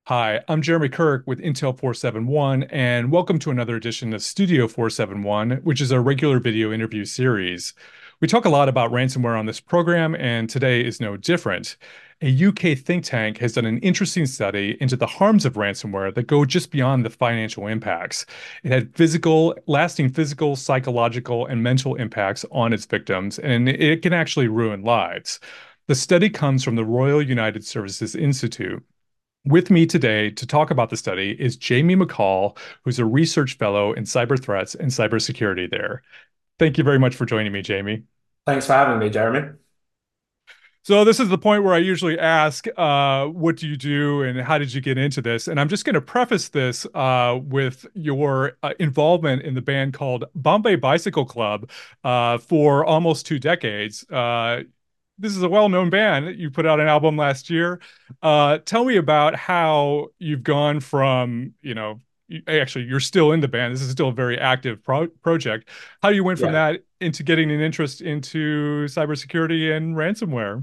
Hi, I'm Jeremy Kirk with Intel 471, and welcome to another edition of Studio 471, which is a regular video interview series. We talk a lot about ransomware on this program, and today is no different. A UK think tank has done an interesting study into the harms of ransomware that go just beyond the financial impacts. It had lasting physical, psychological, and mental impacts on its victims, and it can actually ruin lives. The study comes from the Royal United Services Institute. With me today to talk about the study is Jamie McCall, who's a research fellow in cyber threats and cybersecurity there. Thank you very much for joining me, Jamie. Thanks for having me, Jeremy. So this is the point where I usually ask, what do you do and how did you get into this? And I'm just going to preface this with your involvement in the band called Bombay Bicycle Club for almost 2 decades. This is a well-known band. You put out an album last year. Tell me about how you've gone from, actually, you're still in the band. This is still a very active project. How you went from Yeah. that into getting an interest into cybersecurity and ransomware?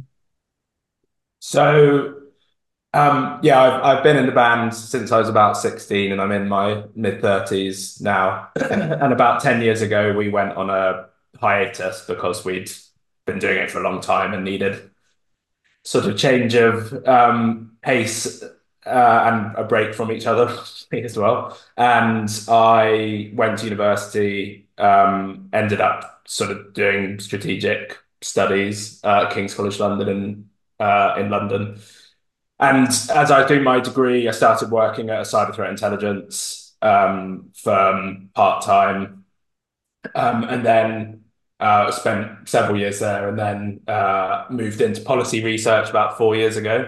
So, yeah, I've been in the band since I was about 16 and I'm in my mid 30s now. And about 10 years ago, we went on a hiatus because we'd been doing it for a long time and needed sort of change of pace and a break from each other as well. And I went to university, ended up sort of doing strategic studies at King's College London in London. And as I was doing my degree, I started working at a cyber threat intelligence firm part time, and then spent several years there, and then moved into policy research about 4 years ago.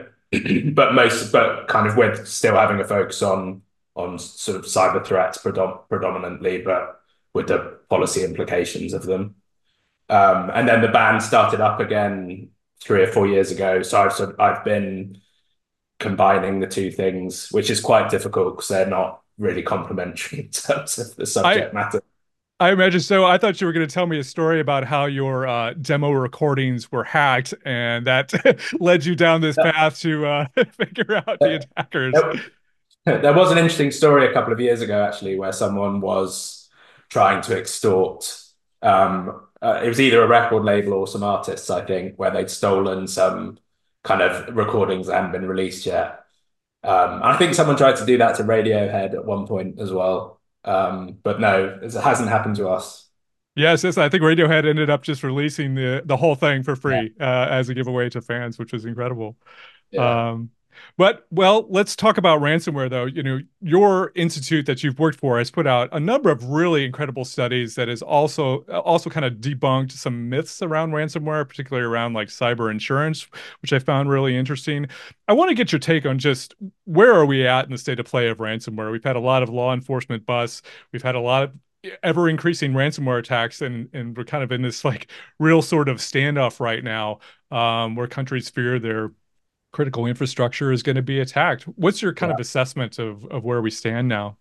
But kind of with still having a focus on sort of cyber threats predominantly, but with the policy implications of them. And then the band started up again 3 or 4 years ago. So I've been combining the two things, which is quite difficult because they're not really complementary in terms of the I subject matter. I imagine so. I thought you were going to tell me a story about how your demo recordings were hacked, and that led you down this There, path to figure out the attackers. there there was an interesting story a couple of years ago, actually, where someone was trying to extort. It was either a record label or some artists, I think, where they'd stolen some kind of recordings that hadn't been released yet. I think someone tried to do that to Radiohead at one point as well. But no, it hasn't happened to us. Yes, yes. I think Radiohead ended up just releasing the whole thing for Yeah, free as a giveaway to fans, which was incredible. yeah. Um, but well, let's talk about ransomware though. You know, your institute that you've worked for has put out a number of really incredible studies that has also kind of debunked some myths around ransomware, particularly around like cyber insurance, which I found really interesting. I want to get your take on just where are we at in the state of play of ransomware? We've had a lot of law enforcement busts. We've had a lot of ever increasing ransomware attacks, and we're kind of in this like real sort of standoff right now, where countries fear their critical infrastructure is going to be attacked. What's your kind Yeah. of assessment of where we stand now?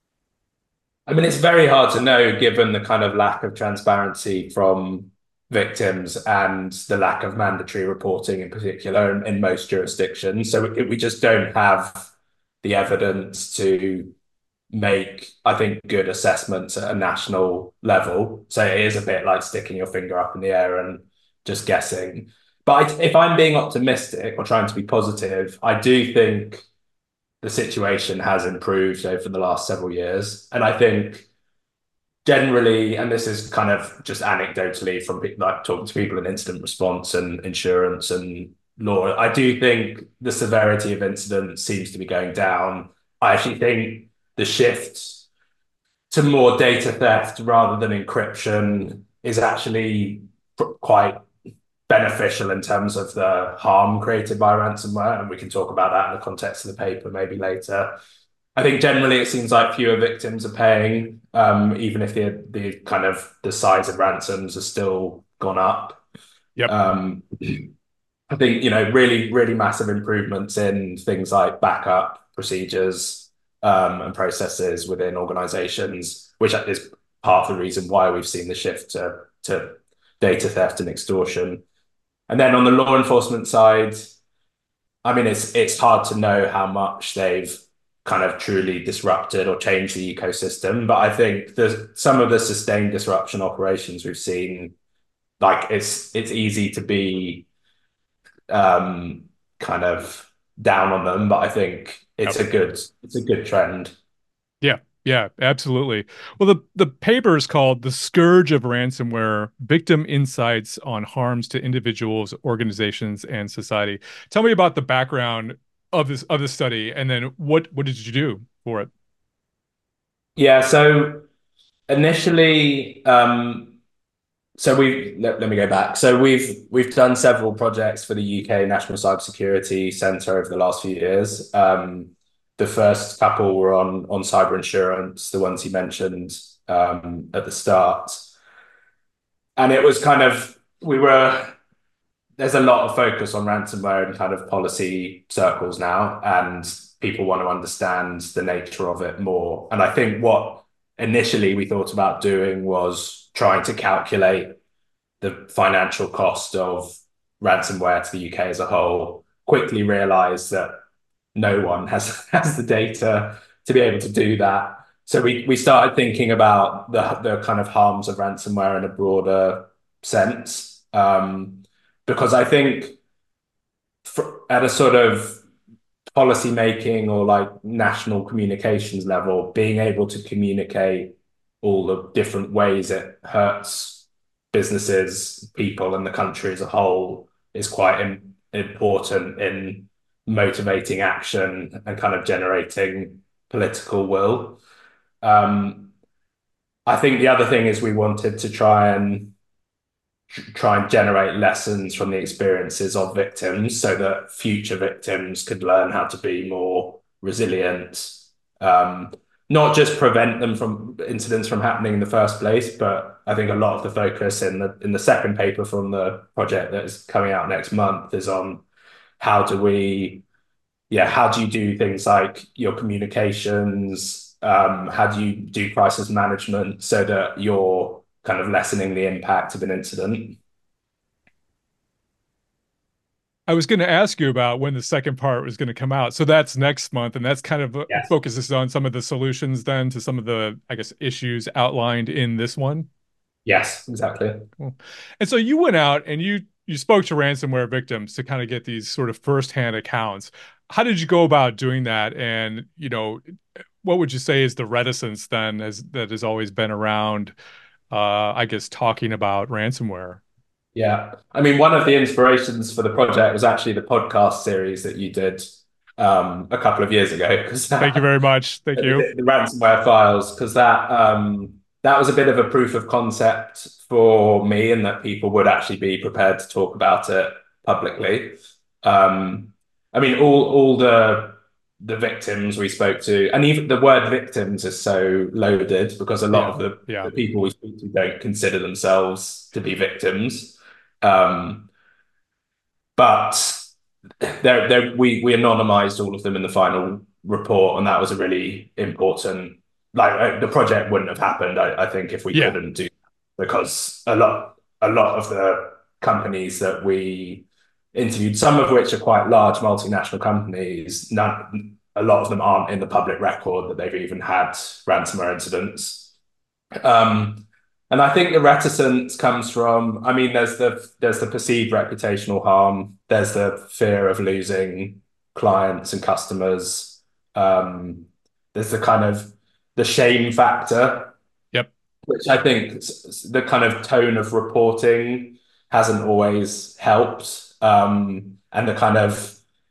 I mean, it's very hard to know given the kind of lack of transparency from victims and the lack of mandatory reporting in particular in most jurisdictions. So we just don't have the evidence to make, I think, good assessments at a national level. So it is a bit like sticking your finger up in the air and just guessing. But if I'm being optimistic or trying to be positive, I do think the situation has improved over the last several years. And I think generally, and this is kind of just anecdotally from like talking to people in incident response and insurance and law, I do think the severity of incidents seems to be going down. I actually think the shift to more data theft rather than encryption is actually quite beneficial in terms of the harm created by ransomware. And we can talk about that in the context of the paper maybe later. I think generally it seems like fewer victims are paying, even if the kind of the size of ransoms has still gone up. Yep. Um, I think, really, really massive improvements in things like backup procedures and processes within organizations, which is part of the reason why we've seen the shift to data theft and extortion. And then on the law enforcement side, I mean, it's hard to know how much they've kind of truly disrupted or changed the ecosystem, but I think there's some of the sustained disruption operations we've seen, like it's easy to be um, kind of down on them, but I think Yep. it's a good trend. Yeah, yeah, absolutely. Well, the paper is called "The Scourge of Ransomware: Victim Insights on Harms to Individuals, Organizations, and Society." Tell me about the background of this study, and then what did you do for it? Yeah, so initially, so let me go back. So we've done several projects for the UK National Cybersecurity Centre over the last few years. The first couple were on cyber insurance, the ones you mentioned at the start, and it was kind of we were there's a lot of focus on ransomware in kind of policy circles now, and people want to understand the nature of it more. And I think what initially we thought about doing was trying to calculate the financial cost of ransomware to the UK as a whole. Quickly realized that no one has the data to be able to do that. So we started thinking about the kind of harms of ransomware in a broader sense. Because I think at a sort of policy making or like national communications level, being able to communicate all the different ways it hurts businesses, people, and the country as a whole is quite important in motivating action and kind of generating political will. Um, I think the other thing is we wanted to try and generate lessons from the experiences of victims so that future victims could learn how to be more resilient, um, not just prevent them from incidents from happening in the first place, but I think a lot of the focus in the second paper from the project that is coming out next month is on how do we how do you do things like your communications, how do you do crisis management so that you're kind of lessening the impact of an incident. I was going to ask you about when the second part was going to come out. So that's next month, and that's kind of Yes. focuses on some of the solutions then to some of the, I guess, issues outlined in this one. Yes, exactly. Cool. And so you went out and you spoke to ransomware victims to kind of get these sort of firsthand accounts. How did you go about doing that? And, what would you say is the reticence then as that has always been around, I guess, talking about ransomware? Yeah. I mean, one of the inspirations for the project was actually the podcast series that you did a couple of years ago, because Thank you very much. Thank you. the ransomware files, because that was a bit of a proof of concept for me, and that people would actually be prepared to talk about it publicly. Um, I mean, all the victims we spoke to, and even the word victims is so loaded because a lot Yeah. of Yeah. the people we speak to don't consider themselves to be victims. Um, but we anonymized all of them in the final report, and that was a really important. Like the project wouldn't have happened, I think, if we Yeah. couldn't do because a lot of the companies that we interviewed, some of which are quite large multinational companies, a lot of them aren't in the public record that they've even had ransomware incidents. Um, and I think the reticence comes from, I mean, there's the perceived reputational harm, there's the fear of losing clients and customers, there's the kind of the shame factor, Yep. which I think the kind of tone of reporting hasn't always helped, and the kind of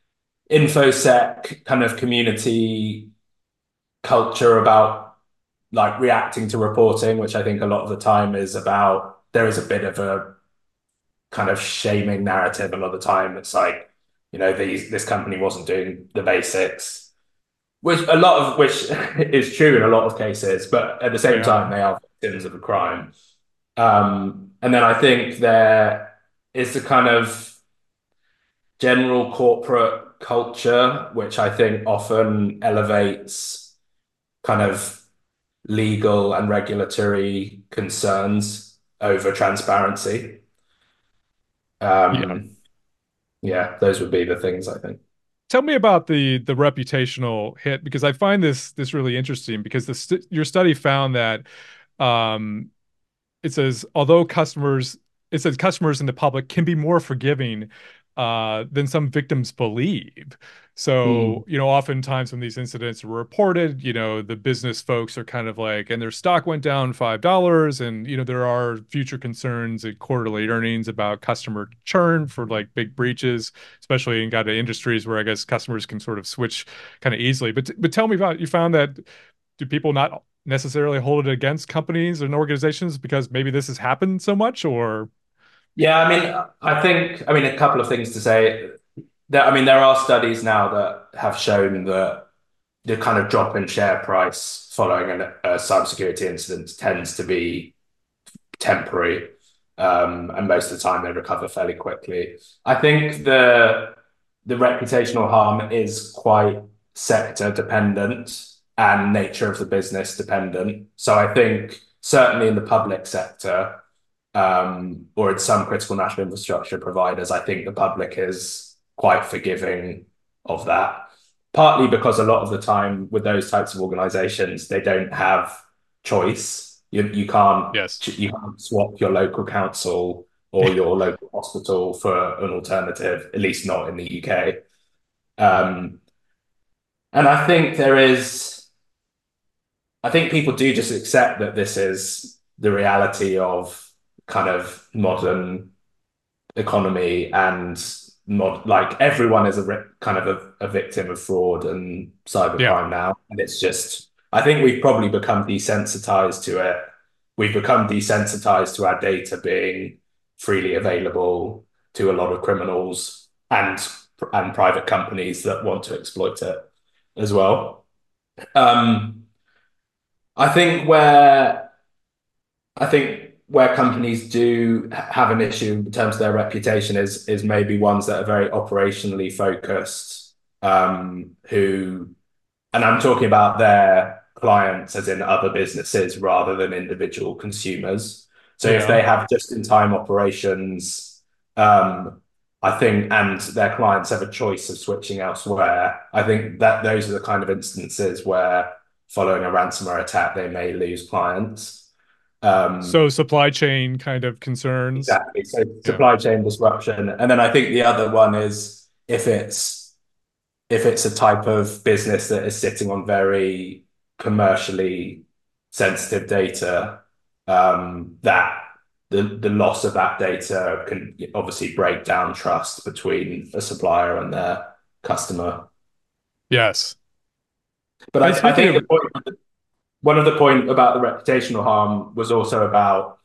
infosec kind of community culture about like reacting to reporting, which I think a lot of the time is about there is a bit of a kind of shaming narrative a lot of the time. It's like, this company wasn't doing the basics, which a lot of which is true in a lot of cases, but at the same Yeah. time, they are victims of a crime. And then I think there is the kind of general corporate culture, which I think often elevates kind of legal and regulatory concerns over transparency. Yeah. Um, yeah, those would be the things I think. tell me about the reputational hit, because I find this really interesting, because your study found that um, it says, although it says customers and the public can be more forgiving than some victims believe. So, Mm. oftentimes when these incidents are reported, the business folks are kind of like, and their stock went down $5, and there are future concerns at quarterly earnings about customer churn for like big breaches, especially in kind of industries where I guess customers can sort of switch kind of easily. But tell me about, you found that, do people not necessarily hold it against companies and organizations because maybe this has happened so much, or Yeah, I mean, a couple of things to say. There are studies now that have shown that the kind of drop in share price following a cybersecurity incident tends to be temporary, and most of the time they recover fairly quickly. I think the reputational harm is quite sector dependent and nature of the business dependent. So I think certainly in the public sector, or in some critical national infrastructure providers, I think the public is quite forgiving of that. Partly because a lot of the time with those types of organizations, they don't have choice. You can't yes. you can't swap your local council or your local hospital for an alternative, at least not in the UK. Um, and I think people do just accept that this is the reality of kind of modern economy and like everyone is kind of a victim of fraud and Yeah. cybercrime now. And it's just, I think we've probably become desensitized to it. We've become desensitized to our data being freely available to a lot of criminals and private companies that want to exploit it as well. Um, I think where I think where companies do have an issue in terms of their reputation is maybe ones that are very operationally focused, who, and I'm talking about their clients as in other businesses rather than individual consumers. So if Yeah. they have just-in-time operations, um, I think, and their clients have a choice of switching elsewhere, I think that those are the kind of instances where following a ransomware attack, they may lose clients. So Um, supply chain kind of concerns. exactly. So Yeah. supply chain disruption. And then I think the other one is if it's a type of business that is sitting on very commercially sensitive data, that the loss of that data can obviously break down trust between a supplier and their customer. Yes. But And I speaking think of, one of the point about the reputational harm was also about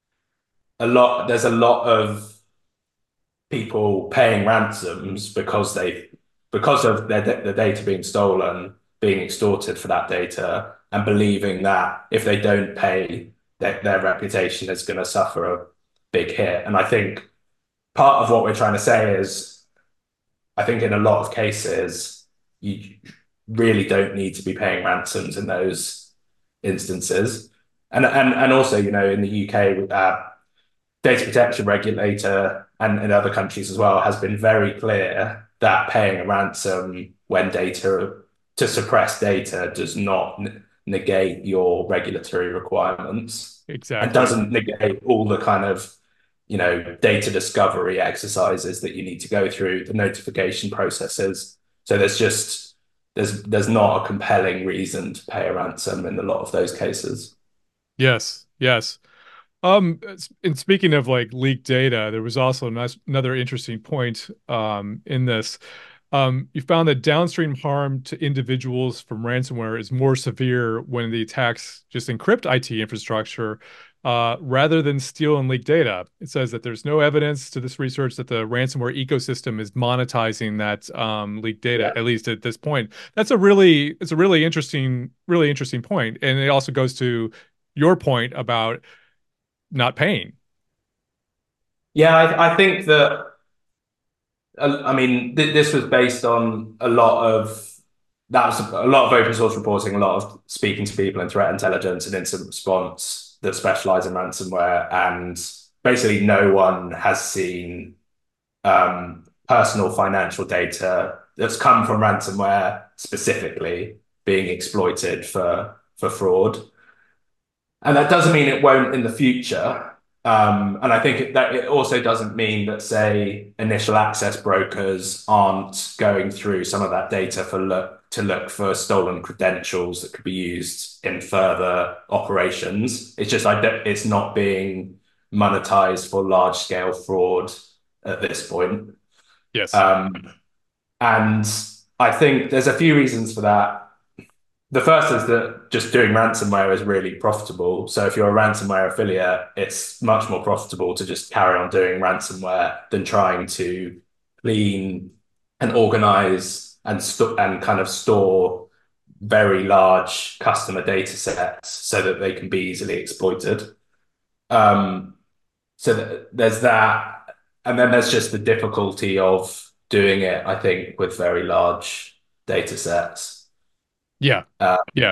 there's a lot of people paying ransoms because of their data being stolen, being extorted for that data, and believing that if they don't pay, their reputation is going to suffer a big hit. And I think part of what we're trying to say is, I think in a lot of cases, you really don't need to be paying ransoms in those instances. And also, in the UK, data protection regulator and in other countries as well has been very clear that paying a ransom when data to suppress data does not negate your regulatory requirements and exactly. doesn't negate all the kind of data discovery exercises that you need to go through, the notification processes. So there's not a compelling reason to pay a ransom in a lot of those cases. Yes. Yes. And speaking of like leaked data, there was also another interesting point in this. You found that downstream harm to individuals from ransomware is more severe when the attacks just encrypt IT infrastructure rather than steal and leak data. It says that there's no evidence to this research that the ransomware ecosystem is monetizing that leaked data, Yeah. at least at this point. It's a really interesting point, and it also goes to your point about not paying. Yeah, I think that this was based on a lot of that was a lot of open source reporting, a lot of speaking to people in threat intelligence and incident response that specialize in ransomware, and basically no one has seen personal financial data that's come from ransomware specifically being exploited for fraud. And that doesn't mean it won't in the future. And I think that it also doesn't mean that, say, initial access brokers aren't going through some of that data to look for stolen credentials that could be used in further operations. It's just it's not being monetized for large scale fraud at this point. Yes. Um, and I think there's a few reasons for that. The first is that just doing ransomware is really profitable. So if you're a ransomware affiliate, it's much more profitable to just carry on doing ransomware than trying to clean and organize and kind of store very large customer data sets so that they can be easily exploited. Um, there's that, and then there's just the difficulty of doing it, I think, with very large data sets. Yeah. Uh, Yeah.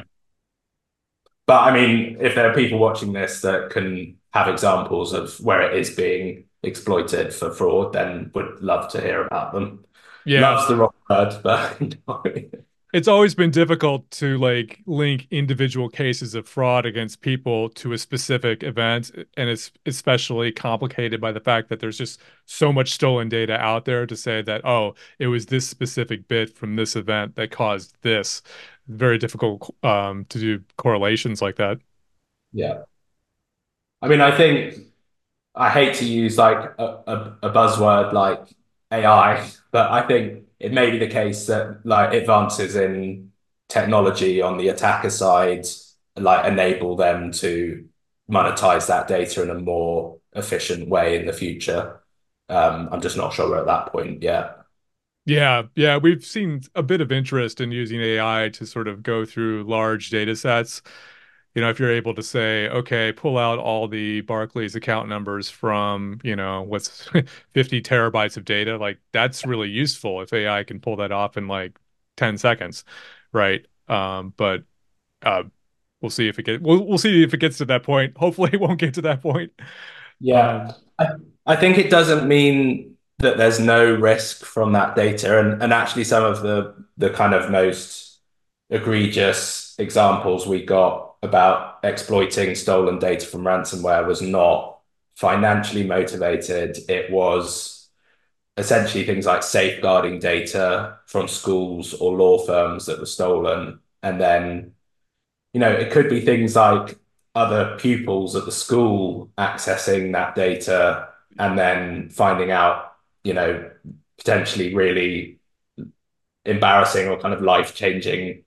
But I mean, if there are people watching this that can have examples of where it is being exploited for fraud, then would love to hear about them. Yeah. Love's the wrong word, but It's always been difficult to like link individual cases of fraud against people to a specific event, and it's especially complicated by the fact that there's just so much stolen data out there to say that, oh, it was this specific bit from this event that caused this. Very difficult to do correlations like that. yeah. I mean, I think I hate to use like a buzzword like AI, but I think it may be the case that like advances in technology on the attacker side like enable them to monetize that data in a more efficient way in the future. I'm just not sure we're at that point yet. Yeah, yeah, we've seen a bit of interest in using AI to sort of go through large data sets. You know, if you're able to say, okay, pull out all the Barclays account numbers from, what's 50 terabytes of data, like that's really useful if AI can pull that off in like 10 seconds, right? But uh, we'll see if it gets to that point. Hopefully, it won't get to that point. Yeah, Um, I think it doesn't mean that there's no risk from that data, and actually some of the kind of most egregious examples we got about exploiting stolen data from ransomware was not financially motivated. It was essentially things like safeguarding data from schools or law firms that were stolen, and then it could be things like other pupils at the school accessing that data and then finding out, potentially really embarrassing or kind of life-changing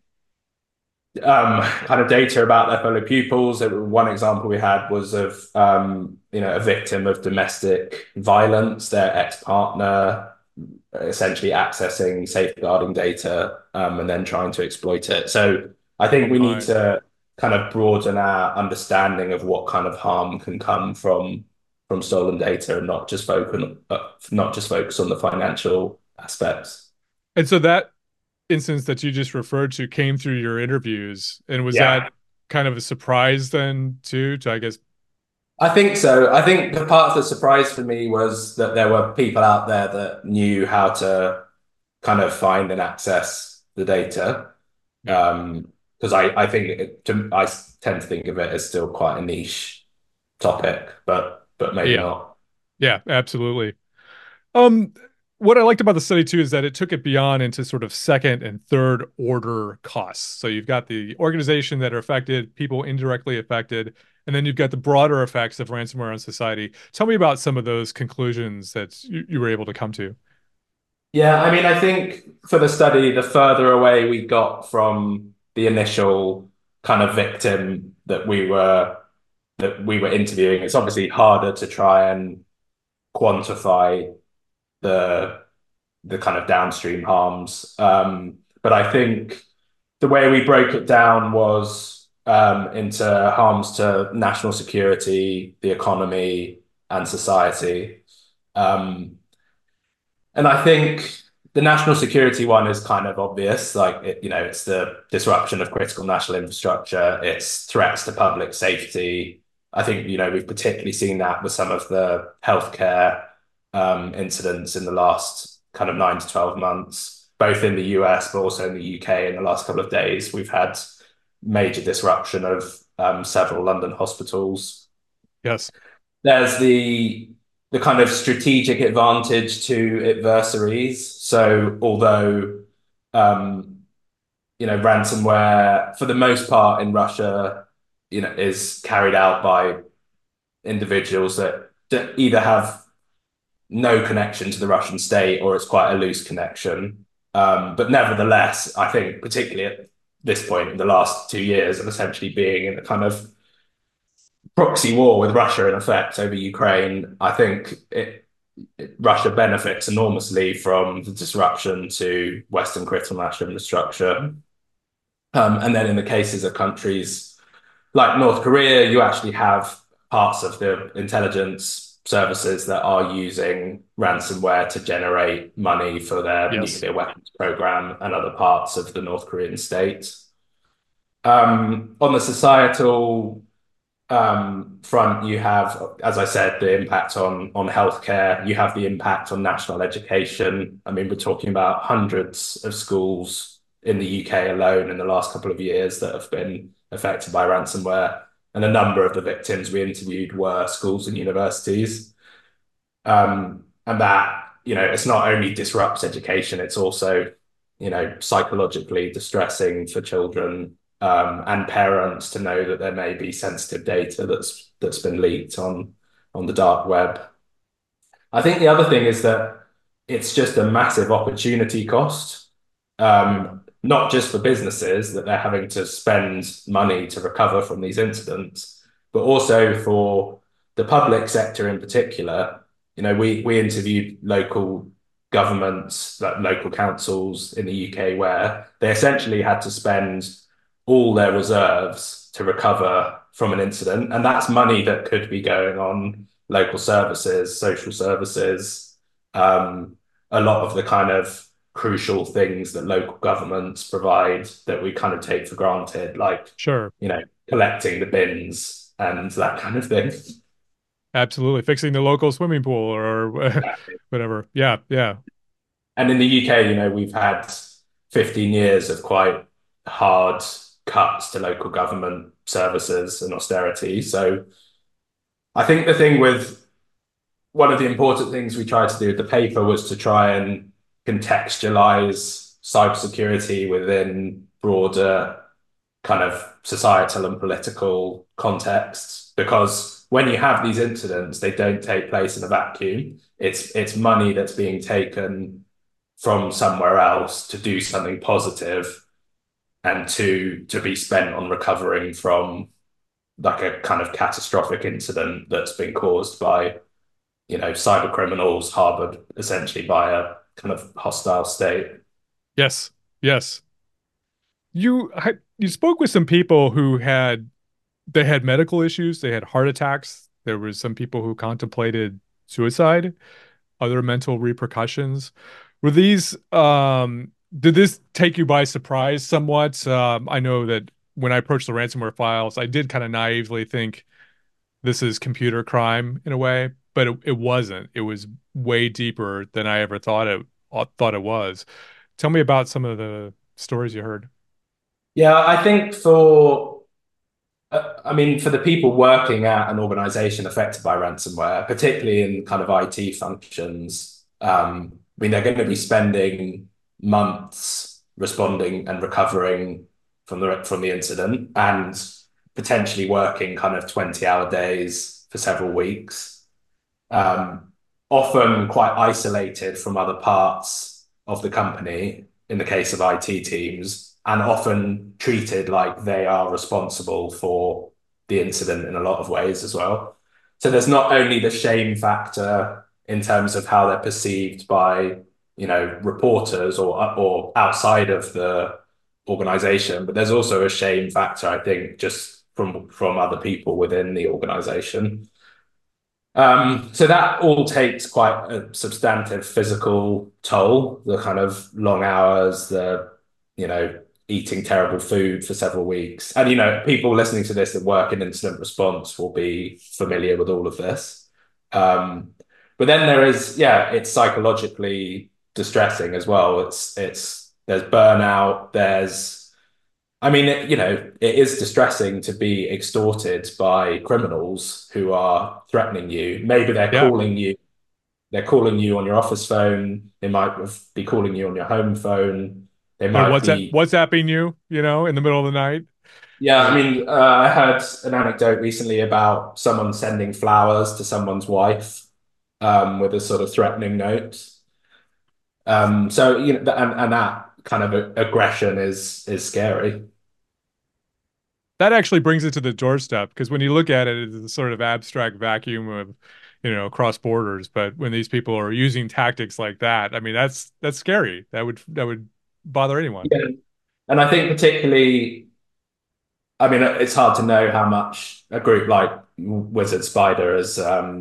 kind of data about their fellow pupils. One example we had was of, a victim of domestic violence, their ex-partner essentially accessing safeguarding data and then trying to exploit it. So I think we need my, to kind of broaden our understanding of what kind of harm can come from stolen data and not just focus on the financial aspects. and so that instance that you just referred to came through your interviews, and was that Yeah, kind of a surprise then too, to I guess. I think so. I think the part that surprised for me was that there were people out there that knew how to kind of find and access the data. Yeah. Because I think I tend to think of it as still quite a niche topic, but maybe Yeah. not. Yeah, absolutely. Um, what I liked about the study too is that it took it beyond into sort of second and third order costs. So you've got the organization that are affected, people indirectly affected, and then you've got the broader effects of ransomware on society. Tell me about some of those conclusions that you were able to come to. Yeah, I mean, I think for the study, the further away we got from the initial kind of victim that we were interviewing, it's obviously harder to try and quantify the the kind of downstream harms. But I think the way we broke it down was into harms to national security, the economy, and society. Um, and I think the national security one is kind of obvious. Like, it's the disruption of critical national infrastructure, it's threats to public safety. I think, we've particularly seen that with some of the healthcare incidents in the last kind of 9 to 12 months. both in the US but also in the UK in the last couple of days. We've had major disruption of several London hospitals. Yes. There's the kind of strategic advantage to adversaries. So although ransomware for the most part in Russia, is carried out by individuals that either have no connection to the Russian state or it's quite a loose connection. But nevertheless, I think particularly at this point in the last 2 years of essentially being in a kind of proxy war with Russia in effect over Ukraine, I think Russia benefits enormously from the disruption to Western critical national infrastructure. And then in the cases of countries like North Korea, you actually have parts of the intelligence services that are using ransomware to generate money for their Yes. nuclear weapons program and other parts of the North Korean state. On the societal front, you have, as I said, the impact on healthcare. You have the impact on national education. I mean, we're talking about hundreds of schools in the UK alone in the last couple of years that have been affected by ransomware. And a number of the victims we interviewed were schools and universities. And that, it's not only disrupts education, it's also, psychologically distressing for children and parents to know that there may be sensitive data that's been leaked on the dark web. I think the other thing is that it's just a massive opportunity cost, not just for businesses that they're having to spend money to recover from these incidents, but also for the public sector in particular. We interviewed local governments, like local councils in the UK, where they essentially had to spend all their reserves to recover from an incident. And that's money that could be going on local services, social services, a lot of the kind of crucial things that local governments provide that we kind of take for granted, like, Sure. collecting the bins and that kind of thing. Absolutely. Fixing the local swimming pool or whatever. Yeah. Yeah. And in the UK, we've had 15 years of quite hard cuts to local government services and austerity. So I think the thing with one of the important things we tried to do with the paper was to try and contextualize cybersecurity within broader kind of societal and political contexts. Because when you have these incidents, they don't take place in a vacuum. It's money that's being taken from somewhere else to do something positive and to be spent on recovering from like a kind of catastrophic incident that's been caused by, cyber criminals harbored essentially by a kind of hostile state. Yes. Yes. You spoke with some people who had medical issues, they had heart attacks. There was some people who contemplated suicide, other mental repercussions. Were these did this take you by surprise somewhat? I know that when I approached the ransomware files, I did kind of naively think this is computer crime in a way, but it wasn't. It was way deeper than I ever thought it was. Tell me about some of the stories you heard. Yeah, I think I mean, for the people working at an organization affected by ransomware, particularly in kind of IT functions, I mean, they're going to be spending months responding and recovering from the incident and potentially working kind of 20-hour days for several weeks, um, often quite isolated from other parts of the company in the case of IT teams, and often treated like they are responsible for the incident in a lot of ways as well. So there's not only the shame factor in terms of how they're perceived by, reporters or outside of the organization, but there's also a shame factor, I think, just from other people within the organization. So that all takes quite a substantive physical toll, the kind of long hours, the, eating terrible food for several weeks. And, people listening to this that work in incident response will be familiar with all of this. But then there is, yeah, it's psychologically distressing as well. It's there's burnout, there's I mean, it is distressing to be extorted by criminals who are threatening you. Maybe Yeah. they're calling you on your office phone. They might be calling you on your home phone. They They're might be, WhatsApping you, in the middle of the night. yeah. I Like, mean, I heard an anecdote recently about someone sending flowers to someone's wife, with a sort of threatening note. So and that kind of aggression is scary. that actually brings it to the doorstep because when you look at it, it's a sort of abstract vacuum of, cross borders. But when these people are using tactics like that, I mean, that's scary. That would bother anyone. Yeah. And I think particularly, I mean, it's hard to know how much a group like Wizard Spider is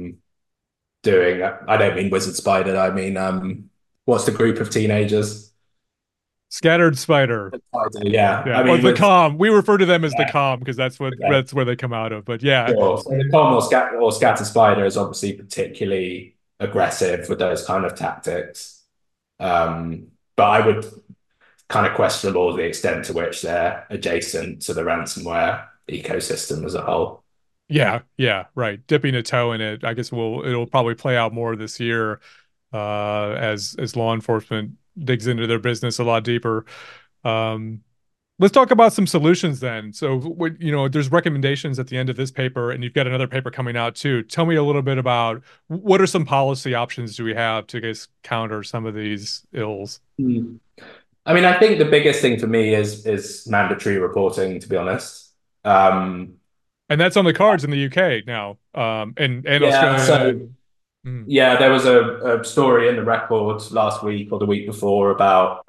doing. I don't mean Wizard Spider. I mean, what's the group of teenagers? Scattered spider. Spider, yeah. Yeah, I or mean, the with calm. We refer to them as the yeah, calm because that's what okay, that's where they come out of. But yeah, sure. So the Tom or Scatter Spider is obviously particularly aggressive with those kind of tactics. But I would kind of question all the extent to which they're adjacent to the ransomware ecosystem as a whole. yeah, yeah, right. Dipping a toe in it. I guess it'll probably play out more this year as law enforcement digs into their business a lot deeper. Um, let's talk about some solutions then. So, there's recommendations at the end of this paper, and you've got another paper coming out too. Tell me a little bit about what are some policy options do we have to, I guess, counter some of these ills? Hmm. I mean, I think the biggest thing for me is mandatory reporting, to be honest. Um, And that's on the cards in the UK now, and yeah, Australia. so And mm, yeah, there was a story in the record last week or the week before about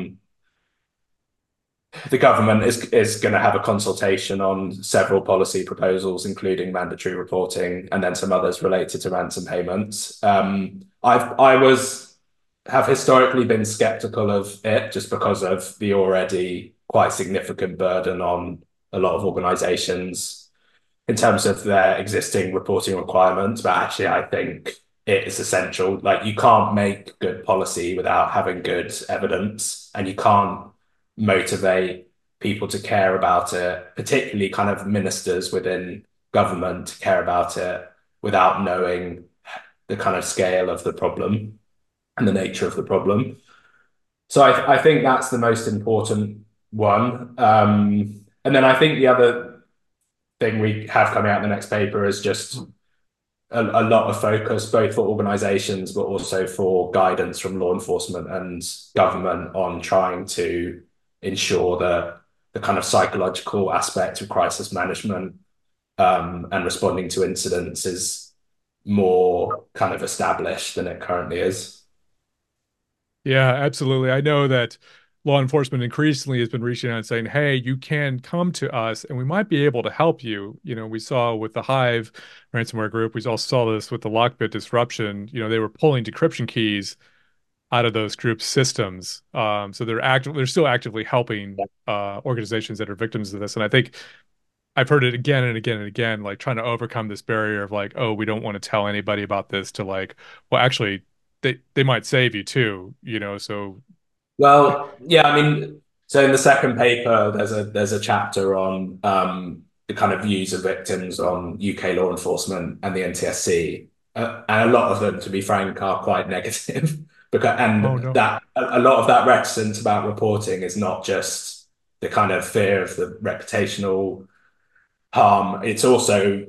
the government is going to have a consultation on several policy proposals, including mandatory reporting, and then some others related to ransom payments. I was have historically been skeptical of it just because of the already quite significant burden on a lot of organizations in terms of their existing reporting requirements. But actually, I think it is essential. Like, you can't make good policy without having good evidence, and you can't motivate people to care about it, particularly kind of ministers within government to care about it without knowing the kind of scale of the problem and the nature of the problem. So I think that's the most important one. And then I think the other thing we have coming out in the next paper is just a lot of focus, both for organizations, but also for guidance from law enforcement and government on trying to ensure that the kind of psychological aspect of crisis management, and responding to incidents is more kind of established than it currently is. yeah, absolutely. I know that law enforcement increasingly has been reaching out and saying, "Hey, you can come to us, and we might be able to help you." We saw with the Hive ransomware group, we also saw this with the Lockbit disruption. They were pulling decryption keys out of those groups' systems. So they're still actively helping organizations that are victims of this. And I think I've heard it again and again and again, like trying to overcome this barrier of like, oh, we don't want to tell anybody about this to like, well, actually, they might save you too. So Well, yeah, I mean, so in the second paper, there's a chapter on the kind of views of victims on UK law enforcement and the NTSC, and a lot of them, to be frank, are quite negative. Because oh and no. that a lot of that reticence about reporting is not just the kind of fear of the reputational harm. It's also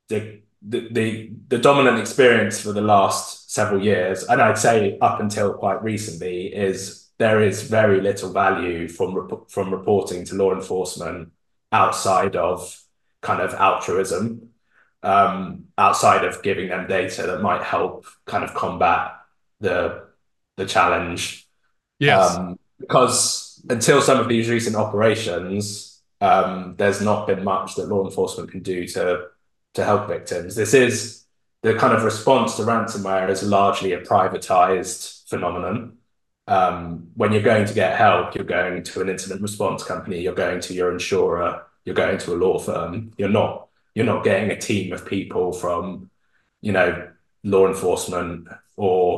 the dominant experience for the last several years, and I'd say up until quite recently, is there is very little value from reporting to law enforcement outside of kind of altruism, outside of giving them data that might help kind of combat the the challenge, Yes. because until some of these recent operations, there's not been much that law enforcement can do to help victims. This is the kind of response to ransomware is largely a privatized phenomenon. When you're going to get help, you're going to an incident response company, you're going to your insurer, you're going to a law firm. You're not getting a team of people from, you know, law enforcement or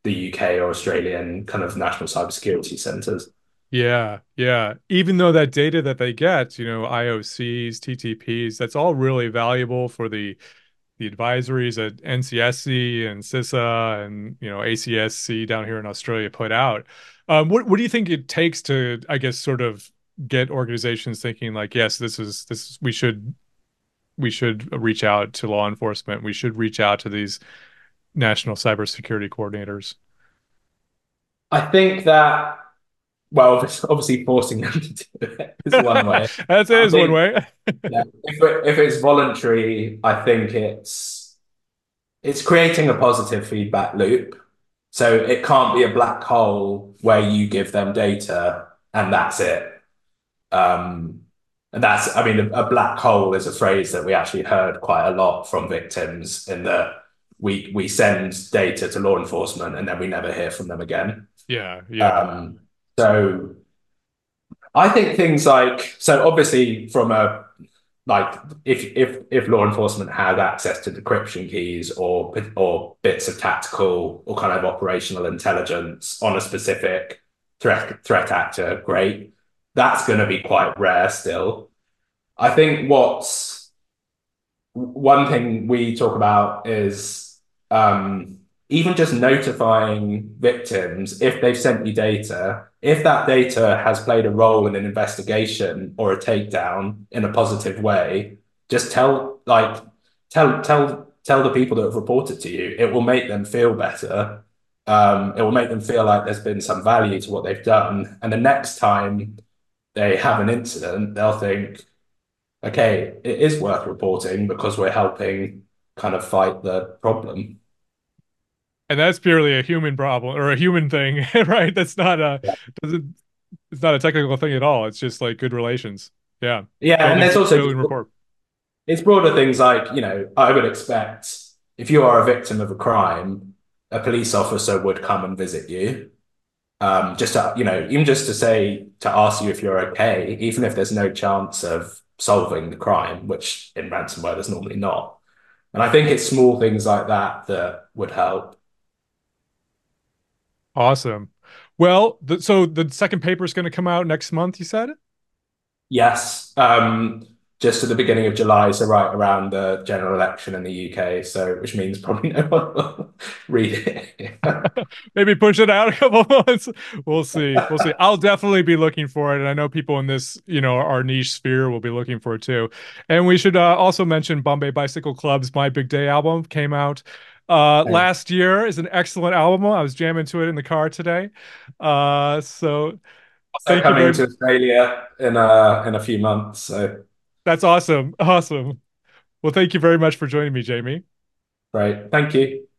the UK or Australian kind of national cybersecurity centers. Yeah, yeah. Even though that data that they get, IOCs, TTPs, that's all really valuable for the advisories that NCSC and CISA and ACSC down here in Australia put out. What do you think it takes to, I guess, sort of get organizations thinking like, yes, this we should reach out to law enforcement. We should reach out to these national cybersecurity coordinators. I think that, well, obviously forcing them to do it is one way. That I is one think, way. yeah, if it's voluntary, I think it's creating a positive feedback loop. So it can't be a black hole where you give them data and that's it. Um, and that's, I mean, a black hole is a phrase that we actually heard quite a lot from victims in that we send data to law enforcement and then we never hear from them again. Yeah, yeah. Um, so I think things like, so obviously from a like if law enforcement had access to decryption keys or bits of tactical or kind of operational intelligence on a specific threat actor, great. That's going to be quite rare still. I think what's one thing we talk about is even just notifying victims if they've sent you data, if that data has played a role in an investigation or a takedown in a positive way, just tell the people that have reported to you. It will make them feel better. It will make them feel like there's been some value to what they've done. And the next time they have an incident, they'll think, okay, it is worth reporting because we're helping kind of fight the problem. And that's purely a human problem or a human thing, right? Doesn't it's not a technical thing at all. It's just like good relations. Yeah. Yeah, and Building there's also building rapport. it's broader things like, I would expect if you are a victim of a crime, a police officer would come and visit you. Just to, even just to say to ask you if you're okay, even if there's no chance of solving the crime, which in ransomware there's normally not. And I think it's small things like that that would help. Awesome. Well, so the second paper is going to come out next month, you said? Yes, just at the beginning of July, so right around the general election in the UK, so which means probably no one will read it. Maybe push it out a couple months. We'll see. We'll see. I'll definitely be looking for it. And I know people in this, our niche sphere will be looking for it too. And we should also mention Bombay Bicycle Club's My Big Day album came out last year. Is an excellent album. I was jamming to it in the car today. So Also thank you coming very to Australia in a few months, so That's awesome. Awesome. Well, thank you very much for joining me, Jamie. great. Thank you.